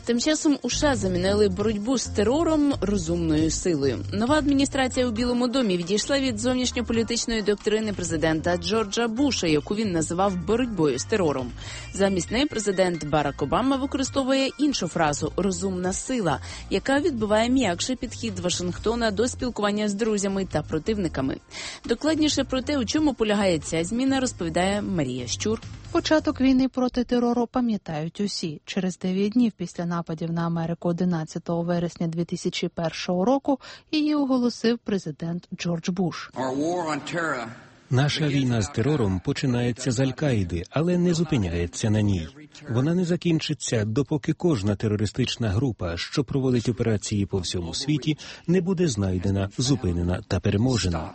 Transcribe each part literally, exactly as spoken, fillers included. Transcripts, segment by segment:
Тим часом у США замінили боротьбу з терором розумною силою. Нова адміністрація у Білому домі відійшла від зовнішньополітичної доктрини президента Джорджа Буша, яку він називав боротьбою з терором. Замість неї президент Барак Обама використовує іншу фразу «розумна сила», яка відбиває м'якший підхід Вашингтона до спілкування з друзями та противниками. Докладніше про те, у чому полягає ця зміна, розповідає Марія Щур. Початок війни проти терору пам'ятають усі. Через дев'ять днів після нападів на Америку одинадцятого вересня дві тисячі першого року її оголосив президент Джордж Буш. Наша війна з терором починається з Аль-Каїди, але не зупиняється на ній. Вона не закінчиться, допоки кожна терористична група, що проводить операції по всьому світі, не буде знайдена, зупинена та переможена.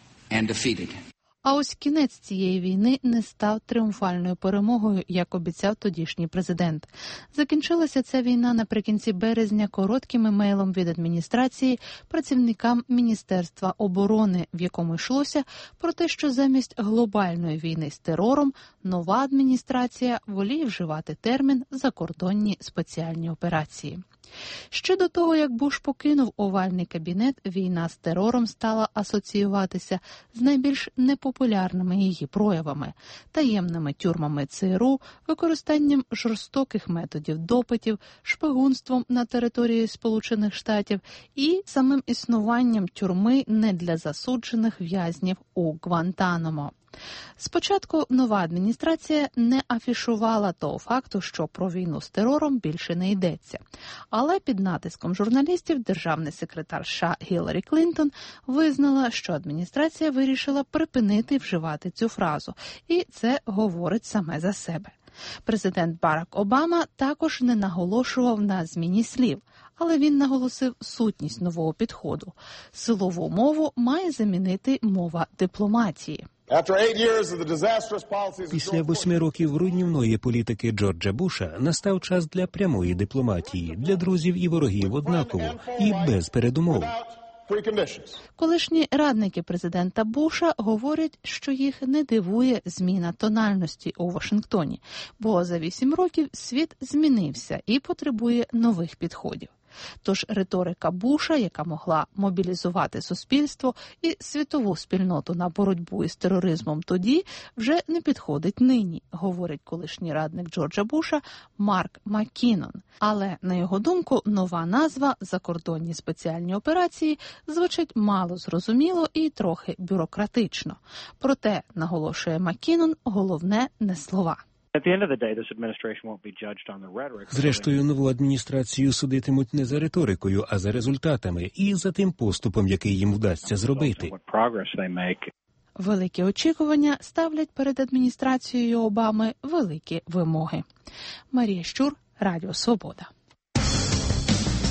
А ось кінець цієї війни не став тріумфальною перемогою, як обіцяв тодішній президент. Закінчилася ця війна наприкінці березня коротким емейлом від адміністрації працівникам Міністерства оборони, в якому йшлося про те, що замість глобальної війни з терором нова адміністрація воліє вживати термін «закордонні спеціальні операції». Ще до того, як Буш покинув овальний кабінет, війна з терором стала асоціюватися з найбільш непопулярними її проявами – таємними тюрмами ЦРУ, використанням жорстоких методів допитів, шпигунством на території Сполучених Штатів і самим існуванням тюрми не для засуджених в'язнів у Гвантанамо. Спочатку нова адміністрація не афішувала того факту, що про війну з терором більше не йдеться. Але під натиском журналістів державний секретар США Гіларі Клінтон визнала, що адміністрація вирішила припинити вживати цю фразу. І це говорить саме за себе. Президент Барак Обама також не наголошував на зміні слів, але він наголосив сутність нового підходу. Силову мову має замінити мова дипломатії. Після восьми років руйнівної політики Джорджа Буша настав час для прямої дипломатії, для друзів і ворогів однаково і без передумов. Колишні радники президента Буша говорять, що їх не дивує зміна тональності у Вашингтоні, бо за вісім років світ змінився і потребує нових підходів. Тож риторика Буша, яка могла мобілізувати суспільство і світову спільноту на боротьбу із тероризмом тоді, вже не підходить нині, говорить колишній радник Джорджа Буша Марк Маккінон. Але, на його думку, нова назва «закордонні спеціальні операції» звучить мало зрозуміло і трохи бюрократично. Проте, наголошує Маккінон, головне не слова. Зрештою, нову адміністрацію судитимуть не за риторикою, а за результатами і за тим поступом, який їм вдасться зробити. Великі очікування ставлять перед адміністрацією Обами великі вимоги. Марія Щур, Радіо Свобода.